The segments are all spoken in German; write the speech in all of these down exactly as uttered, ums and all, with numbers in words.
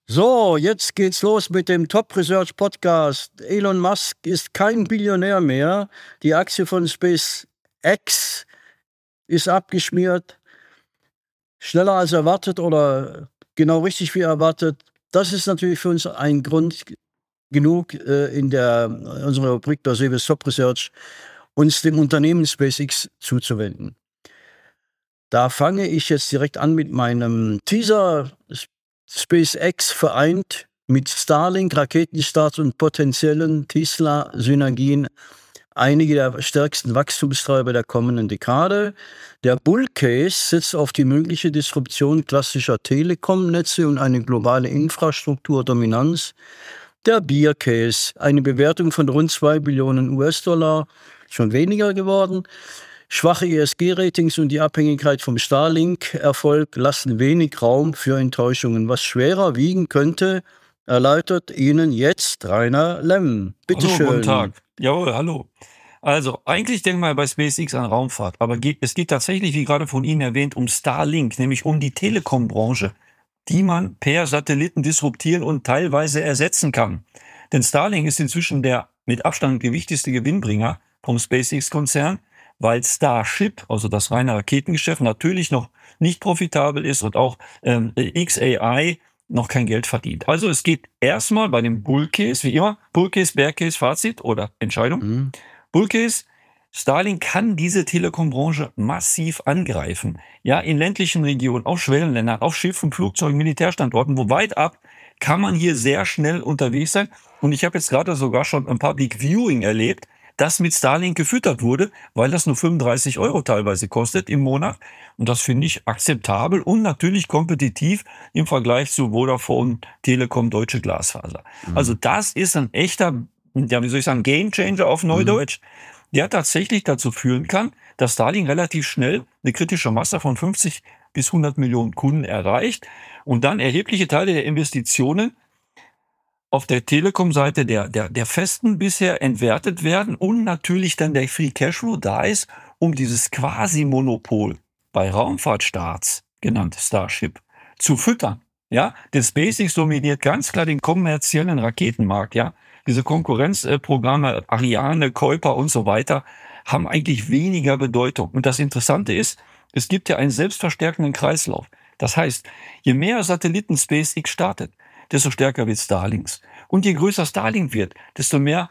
So, jetzt geht's los mit dem Top Research Podcast. Elon Musk ist kein Billionär mehr. Die Aktie von SpaceX ist abgeschmiert. Schneller als erwartet oder genau richtig wie erwartet. Das ist natürlich für uns ein Grund genug, äh, in der in unserer Rubrik der Sevis Top Research uns dem Unternehmen SpaceX zuzuwenden. Da fange ich jetzt direkt an mit meinem Teaser. SpaceX vereint mit Starlink, Raketenstarts und potenziellen Tesla-Synergien einige der stärksten Wachstumstreiber der kommenden Dekade. Der Bull Case setzt auf die mögliche Disruption klassischer Telekom-Netze und eine globale Infrastrukturdominanz. Der Bear Case, eine Bewertung von rund zwei Billionen US-Dollar, schon weniger geworden. Schwache E S G-Ratings und die Abhängigkeit vom Starlink-Erfolg lassen wenig Raum für Enttäuschungen. Was schwerer wiegen könnte, erläutert Ihnen jetzt Rainer Lemm. Bitte Hallo, schön. guten Tag. Jawohl, hallo. Also, eigentlich denken wir bei SpaceX an Raumfahrt, aber geht, es geht tatsächlich, wie gerade von Ihnen erwähnt, um Starlink, nämlich um die Telekom-Branche, die man per Satelliten disruptieren und teilweise ersetzen kann. Denn Starlink ist inzwischen der mit Abstand gewichtigste Gewinnbringer vom SpaceX-Konzern, weil Starship, also das reine Raketengeschäft, natürlich noch nicht profitabel ist und auch ähm, X A I noch kein Geld verdient. Also es geht erstmal bei dem Bull Case, wie immer, Bull Case, Bear Case, Fazit oder Entscheidung. Mhm. Bull Case, Starlink kann diese Telekom-Branche massiv angreifen. Ja, in ländlichen Regionen, auf Schwellenländern, auf Schiffen, Flugzeugen, Militärstandorten, wo weit ab kann man hier sehr schnell unterwegs sein. Und ich habe jetzt gerade sogar schon ein Public Viewing erlebt, das mit Starlink gefüttert wurde, weil das nur fünfunddreißig Euro teilweise kostet im Monat. Und das finde ich akzeptabel und natürlich kompetitiv im Vergleich zu Vodafone, Telekom, Deutsche Glasfaser. Mhm. Also das ist ein echter, ja, wie soll ich sagen, Gamechanger auf Neudeutsch, mhm. der tatsächlich dazu führen kann, dass Starlink relativ schnell eine kritische Masse von fünfzig bis hundert Millionen Kunden erreicht und dann erhebliche Teile der Investitionen auf der Telekom-Seite der, der, der Festen bisher entwertet werden und natürlich dann der Free Cashflow da ist, um dieses Quasi-Monopol bei Raumfahrtstarts, genannt Starship, zu füttern. Ja, denn SpaceX dominiert ganz klar den kommerziellen Raketenmarkt. Ja, diese Konkurrenzprogramme, Ariane, Kuiper und so weiter, haben eigentlich weniger Bedeutung. Und das Interessante ist, es gibt ja einen selbstverstärkenden Kreislauf. Das heißt, je mehr Satelliten SpaceX startet, desto stärker wird Starlinks. Und je größer Starlink wird, desto mehr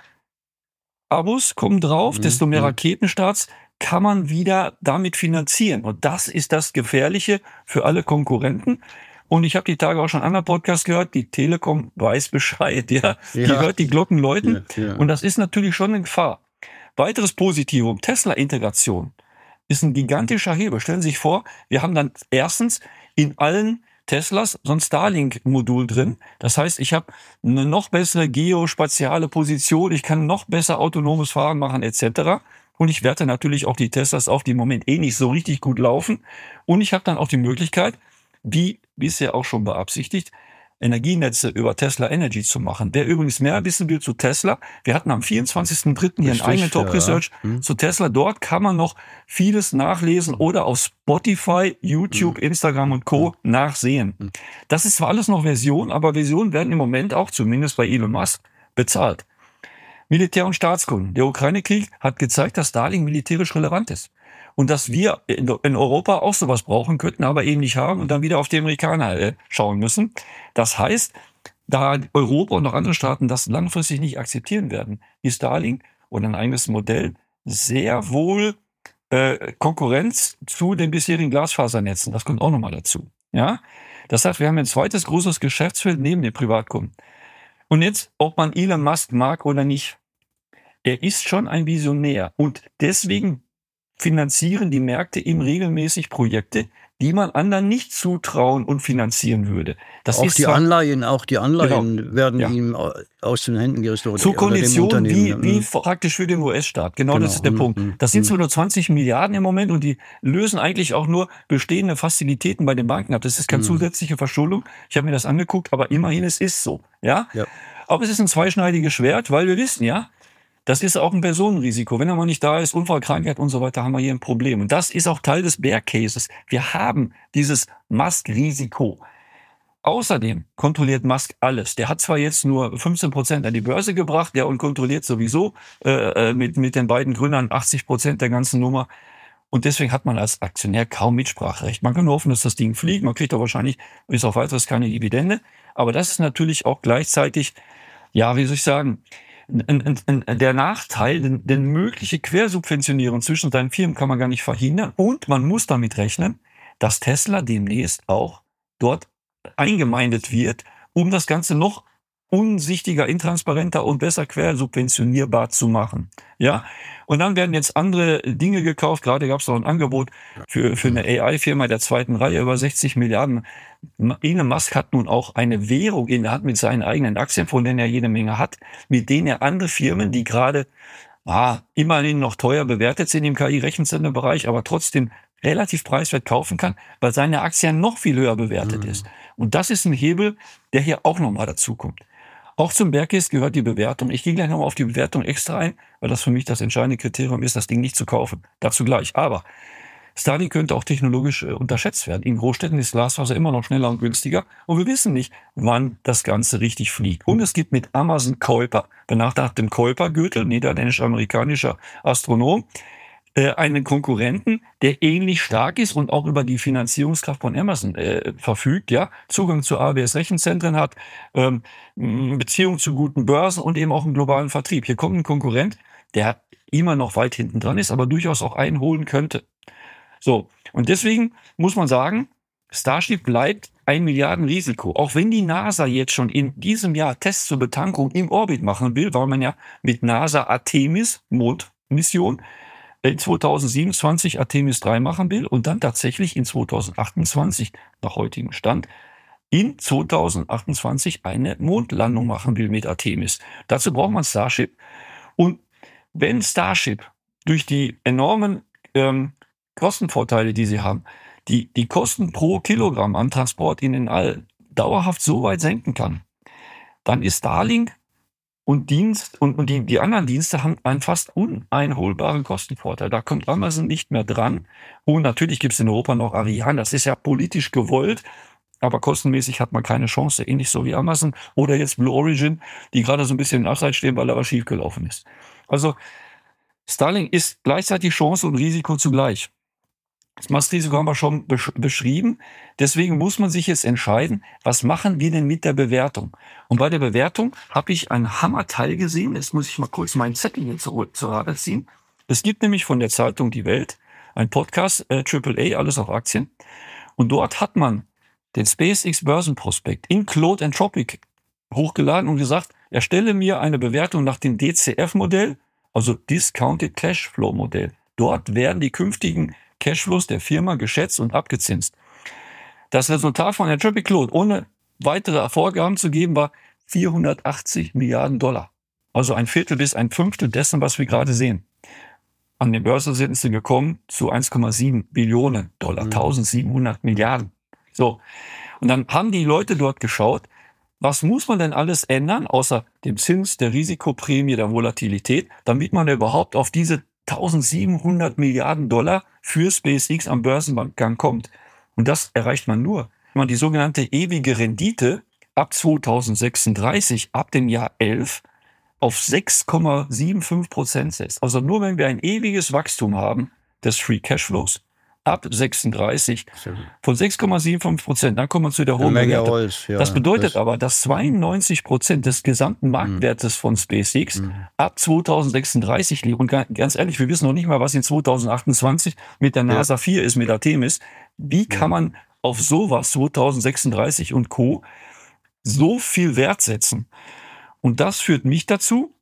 Abos kommen drauf, mhm. desto mehr Raketenstarts kann man wieder damit finanzieren. Und das ist das Gefährliche für alle Konkurrenten. Und ich habe die Tage auch schon einen anderen Podcast gehört, die Telekom weiß Bescheid, ja. ja. Die hört die Glocken läuten. Ja, ja. Und das ist natürlich schon eine Gefahr. Weiteres Positivum, Tesla-Integration ist ein gigantischer Hebel. Stellen Sie sich vor, wir haben dann erstens in allen Teslas so ein Starlink-Modul drin. Das heißt, ich habe eine noch bessere geospatiale Position, ich kann noch besser autonomes Fahren machen et cetera. Und ich werte natürlich auch die Teslas auf, die im Moment eh nicht so richtig gut laufen. Und ich habe dann auch die Möglichkeit, wie bisher auch schon beabsichtigt, Energienetze über Tesla Energy zu machen. Wer übrigens mehr wissen will zu Tesla, wir hatten am vierundzwanzigsten dritten hier einen eigenen Top Research ja. hm. zu Tesla. Dort kann man noch vieles nachlesen oder auf Spotify, YouTube, hm. Instagram und Co. Hm. nachsehen. Hm. Das ist zwar alles noch Version, aber Versionen werden im Moment auch, zumindest bei Elon Musk, bezahlt. Militär- und Staatskunden. Der Ukraine-Krieg hat gezeigt, dass Starlink militärisch relevant ist. Und dass wir in Europa auch sowas brauchen könnten, aber eben nicht haben und dann wieder auf die Amerikaner schauen müssen. Das heißt, da Europa und auch andere Staaten das langfristig nicht akzeptieren werden, ist Starlink und ein eigenes Modell sehr wohl äh, Konkurrenz zu den bisherigen Glasfasernetzen. Das kommt auch nochmal dazu. Ja, das heißt, wir haben ein zweites großes Geschäftsfeld neben den Privatkunden. Und jetzt, ob man Elon Musk mag oder nicht, er ist schon ein Visionär und deswegen finanzieren die Märkte ihm regelmäßig Projekte, die man anderen nicht zutrauen und finanzieren würde. Das auch ist die zwar, Anleihen, auch die Anleihen genau, werden ja. ihm aus den Händen gerissen. Zu Konditionen wie, wie praktisch für den U S-Staat. Genau, genau, das ist der hm, Punkt. Das sind zwar nur zwanzig Milliarden im Moment und die lösen eigentlich auch nur bestehende Fazilitäten bei den Banken ab. Das ist keine hm. zusätzliche Verschuldung. Ich habe mir das angeguckt, aber immerhin, es ist so. Ja? ja. Aber es ist ein zweischneidiges Schwert, weil wir wissen, ja, das ist auch ein Personenrisiko. Wenn er mal nicht da ist, Unfall, Krankheit und so weiter, haben wir hier ein Problem. Und das ist auch Teil des Bear Cases. Wir haben dieses Musk-Risiko. Außerdem kontrolliert Musk alles. Der hat zwar jetzt nur fünfzehn Prozent an die Börse gebracht, der und kontrolliert sowieso äh, mit, mit den beiden Gründern achtzig Prozent der ganzen Nummer. Und deswegen hat man als Aktionär kaum Mitspracherecht. Man kann nur hoffen, dass das Ding fliegt. Man kriegt doch wahrscheinlich bis auf weiteres keine Dividende. Aber das ist natürlich auch gleichzeitig, ja, wie soll ich sagen, ein, ein, ein, der Nachteil, denn, denn mögliche Quersubventionierung zwischen seinen Firmen kann man gar nicht verhindern. Und man muss damit rechnen, dass Tesla demnächst auch dort eingemeindet wird, um das Ganze noch unsichtiger, intransparenter und besser quersubventionierbar zu machen. Ja, und dann werden jetzt andere Dinge gekauft. Gerade gab es noch ein Angebot für, für eine A I-Firma der zweiten Reihe über sechzig Milliarden. Elon Musk hat nun auch eine Währung in der Hand mit seinen eigenen Aktien, von denen er jede Menge hat, mit denen er andere Firmen, die gerade ah, immerhin noch teuer bewertet sind im K I-Rechenzenterbereich, aber trotzdem relativ preiswert kaufen kann, weil seine Aktie noch viel höher bewertet mhm. ist. Und das ist ein Hebel, der hier auch nochmal dazukommt. Auch zum Bergcase gehört die Bewertung. Ich gehe gleich nochmal auf die Bewertung extra ein, weil das für mich das entscheidende Kriterium ist, das Ding nicht zu kaufen. Dazu gleich. Aber Starlink könnte auch technologisch äh, unterschätzt werden. In Großstädten ist Glasfaser immer noch schneller und günstiger. Und wir wissen nicht, wann das Ganze richtig fliegt. Und es gibt mit Amazon Kuiper, benannt nach dem Kuiper-Gürtel, niederländisch-amerikanischer Astronom, äh, einen Konkurrenten, der ähnlich stark ist und auch über die Finanzierungskraft von Amazon äh, verfügt, ja, Zugang zu A W S-Rechenzentren hat, ähm, Beziehung zu guten Börsen und eben auch einen globalen Vertrieb. Hier kommt ein Konkurrent, der immer noch weit hinten dran ist, aber durchaus auch einholen könnte. So, und deswegen muss man sagen, Starship bleibt ein Milliardenrisiko. Auch wenn die NASA jetzt schon in diesem Jahr Tests zur Betankung im Orbit machen will, weil man ja mit NASA Artemis, Mondmission, in zweitausendsiebenundzwanzig Artemis drei machen will und dann tatsächlich in zweitausendachtundzwanzig, nach heutigem Stand, in zweitausendachtundzwanzig eine Mondlandung machen will mit Artemis. Dazu braucht man Starship. Und wenn Starship durch die enormen ähm, Kostenvorteile, die sie haben, die, die Kosten pro Kilogramm an Transport in den All dauerhaft so weit senken kann, dann ist Starlink und Dienst und, und die, die anderen Dienste haben einen fast uneinholbaren Kostenvorteil. Da kommt Amazon nicht mehr dran. Und natürlich gibt es in Europa noch Ariane. Das ist ja politisch gewollt, aber kostenmäßig hat man keine Chance. Ähnlich so wie Amazon oder jetzt Blue Origin, die gerade so ein bisschen im Abseits stehen, weil da was schiefgelaufen ist. Also Starlink ist gleichzeitig Chance und Risiko zugleich. Das Mastrisiko haben wir schon besch- beschrieben. Deswegen muss man sich jetzt entscheiden, was machen wir denn mit der Bewertung? Und bei der Bewertung habe ich ein Hammerteil gesehen. Jetzt muss ich mal kurz meinen Zettel hier zur, zur Rate ziehen. Es gibt nämlich von der Zeitung Die Welt ein Podcast, äh, Triple A, alles auf Aktien. Und dort hat man den SpaceX Börsenprospekt in Claude Anthropic hochgeladen und gesagt, erstelle mir eine Bewertung nach dem D C F-Modell, also Discounted Cashflow Modell. Dort werden die künftigen Cashflows der Firma geschätzt und abgezinst. Das Resultat von Anthropic Claude, ohne weitere Vorgaben zu geben, war vierhundertachtzig Milliarden Dollar. Also ein Viertel bis ein Fünftel dessen, was wir gerade sehen. An der Börse sind sie gekommen zu eins Komma sieben Billionen Dollar, mhm. eintausendsiebenhundert Milliarden. So. Und dann haben die Leute dort geschaut, was muss man denn alles ändern, außer dem Zins, der Risikoprämie, der Volatilität, damit man überhaupt auf diese eintausendsiebenhundert Milliarden Dollar für SpaceX am Börsengang kommt. Und das erreicht man nur, wenn man die sogenannte ewige Rendite ab zweitausendsechsunddreißig, ab dem Jahr elf, auf sechs Komma fünfundsiebzig Prozent setzt. Also nur wenn wir ein ewiges Wachstum haben des Free Cashflows ab sechsunddreißig von sechs Komma fünfundsiebzig Prozent, dann kommen wir zu der hohen Bewertung. Holz, ja. Das bedeutet das aber, dass zweiundneunzig Prozent des gesamten Marktwertes von SpaceX mhm. ab zweitausendsechsunddreißig liegen. Und ganz ehrlich, wir wissen noch nicht mal, was in zweitausendachtundzwanzig mit der NASA ja. vier ist, mit Artemis. Wie kann man auf sowas zweitausendsechsunddreißig und Co. so viel Wert setzen? Und das führt mich dazu,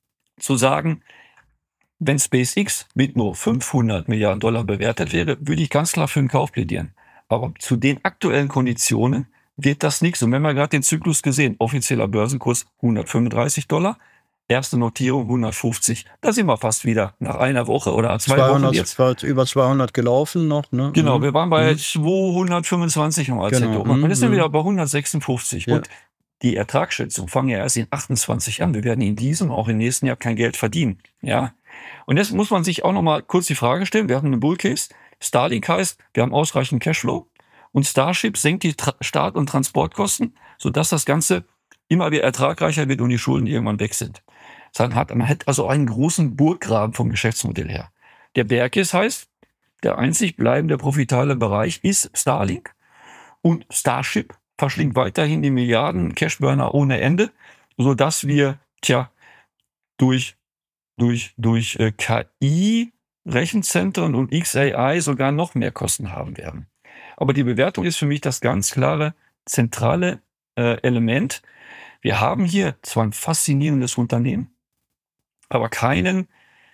zu sagen, wenn SpaceX mit nur fünfhundert Milliarden Dollar bewertet wäre, würde ich ganz klar für einen Kauf plädieren. Aber zu den aktuellen Konditionen wird das nichts. Und wenn wir gerade den Zyklus gesehen, offizieller Börsenkurs hundertfünfunddreißig Dollar, erste Notierung hundertfünfzig, da sind wir fast wieder nach einer Woche oder zwei zweihundert, Wochen jetzt. War über zweihundert gelaufen noch, ne? Genau, wir waren bei mhm. zweihundertfünfundzwanzig noch als genau. Und jetzt sind wir wieder bei hundertsechsundfünfzig. Ja. Und die Ertragsschätzung fangen ja erst in achtundzwanzig an. Wir werden in diesem, auch im nächsten Jahr kein Geld verdienen. Ja. Und jetzt muss man sich auch noch mal kurz die Frage stellen. Wir haben einen Bullcase. Starlink heißt, wir haben ausreichend Cashflow. Und Starship senkt die Tra- Start- und Transportkosten, sodass das Ganze immer wieder ertragreicher wird und die Schulden irgendwann weg sind. Man hat, man hat also einen großen Burggraben vom Geschäftsmodell her. Der Berg ist heißt, der einzig bleibende profitable Bereich ist Starlink und Starship verschlingt weiterhin die Milliarden Cashburner ohne Ende, sodass wir, tja, durch, durch, durch äh, K I, Rechenzentren und X A I sogar noch mehr Kosten haben werden. Aber die Bewertung ist für mich das ganz klare, zentrale äh, Element. Wir haben hier zwar ein faszinierendes Unternehmen, aber keinen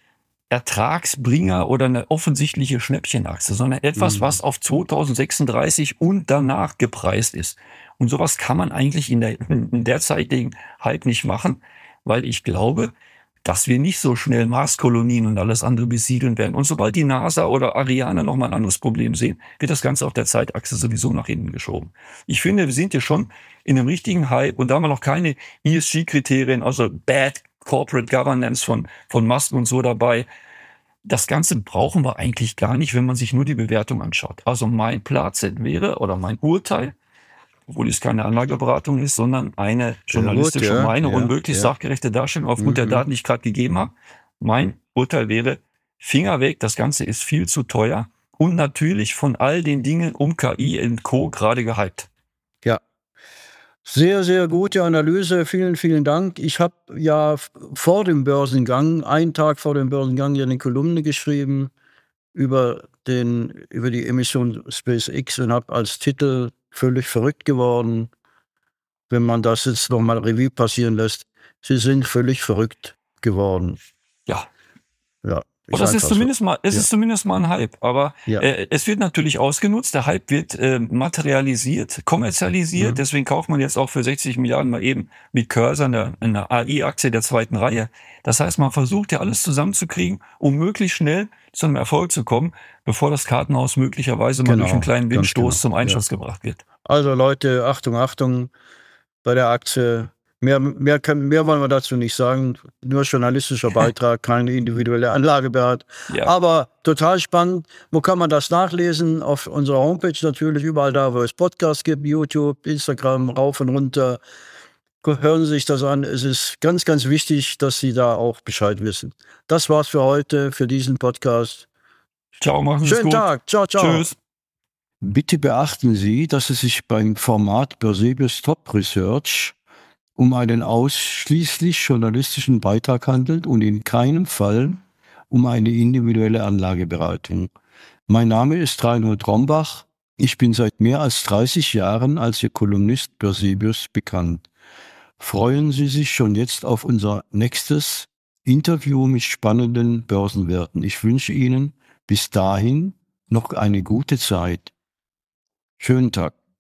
Ertragsbringer oder eine offensichtliche Schnäppchenachse, sondern etwas, Mhm. was auf zweitausendsechsunddreißig und danach gepreist ist. Und sowas kann man eigentlich in der in derzeitigen Hype nicht machen, weil ich glaube, dass wir nicht so schnell Marskolonien und alles andere besiedeln werden. Und sobald die NASA oder Ariane noch mal ein anderes Problem sehen, wird das Ganze auf der Zeitachse sowieso nach hinten geschoben. Ich finde, wir sind hier schon in einem richtigen Hype und da haben wir noch keine E S G-Kriterien, also Bad Corporate Governance von, von Musk und so dabei. Das Ganze brauchen wir eigentlich gar nicht, wenn man sich nur die Bewertung anschaut. Also mein Platz wäre oder mein Urteil, obwohl es keine Anlageberatung ist, sondern eine journalistische ja, Meinung ja, und möglichst ja. sachgerechte Darstellung aufgrund Mhm. der Daten, die ich gerade gegeben habe. Mein Urteil wäre, Finger weg, das Ganze ist viel zu teuer und natürlich von all den Dingen um K I und Co. gerade gehypt. Ja. Sehr, sehr gute Analyse. Vielen, vielen Dank. Ich habe ja f- vor dem Börsengang, einen Tag vor dem Börsengang, ja eine Kolumne geschrieben über, den, über die Emission SpaceX und habe als Titel völlig verrückt geworden, wenn man das jetzt nochmal Revue passieren lässt. Sie sind völlig verrückt geworden. Ja. Ja, Und das ist einfach so. zumindest mal, es Ja. ist zumindest mal ein Hype. Aber Ja. äh, es wird natürlich ausgenutzt. Der Hype wird äh, materialisiert, kommerzialisiert. Mhm. Deswegen kauft man jetzt auch für sechzig Milliarden mal eben mit Cursor eine, eine A I-Aktie der zweiten Reihe. Das heißt, man versucht ja alles zusammenzukriegen, um möglichst schnell zu einem Erfolg zu kommen, bevor das Kartenhaus möglicherweise mal Genau, durch einen kleinen ganz Windstoß genau. zum Einschuss gebracht wird. Also Leute, Achtung, Achtung bei der Aktie. Mehr, mehr, kann, mehr wollen wir dazu nicht sagen. Nur journalistischer Beitrag, keine individuelle Anlageberatung. Ja. Aber total spannend. Wo kann man das nachlesen? Auf unserer Homepage natürlich, überall da, wo es Podcasts gibt, YouTube, Instagram, rauf und runter. Hören Sie sich das an. Es ist ganz, ganz wichtig, dass Sie da auch Bescheid wissen. Das war's für heute, für diesen Podcast. Ciao, machen Sie es Schönen gut. Tag. Ciao, ciao. Tschüss. Bitte beachten Sie, dass es sich beim Format Bersebius Top Research um einen ausschließlich journalistischen Beitrag handelt und in keinem Fall um eine individuelle Anlageberatung. Mein Name ist Reinhold Rombach. Ich bin seit mehr als dreißig Jahren als Ihr Kolumnist Bersebius bekannt. Freuen Sie sich schon jetzt auf unser nächstes Interview mit spannenden Börsenwerten. Ich wünsche Ihnen bis dahin noch eine gute Zeit. Schönen Tag.